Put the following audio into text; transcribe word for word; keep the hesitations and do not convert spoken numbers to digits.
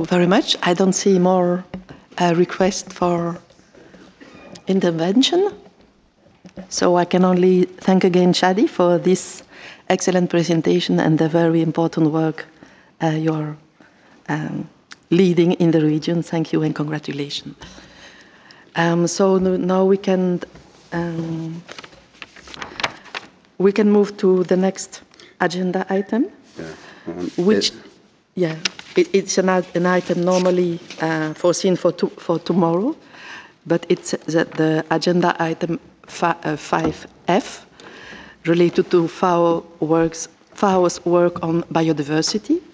very much. I don't see more uh, requests for intervention. So I can only thank again Shadi for this excellent presentation and the very important work uh, you're um, leading in the region. Thank you and congratulations. Um, so now we can um, we can move to the next agenda item, Yeah. Um, which it, yeah, it, it's an, an item normally uh, foreseen for to, for tomorrow, but it's the, the agenda item uh, five F related to F A O works, F A O's work on biodiversity.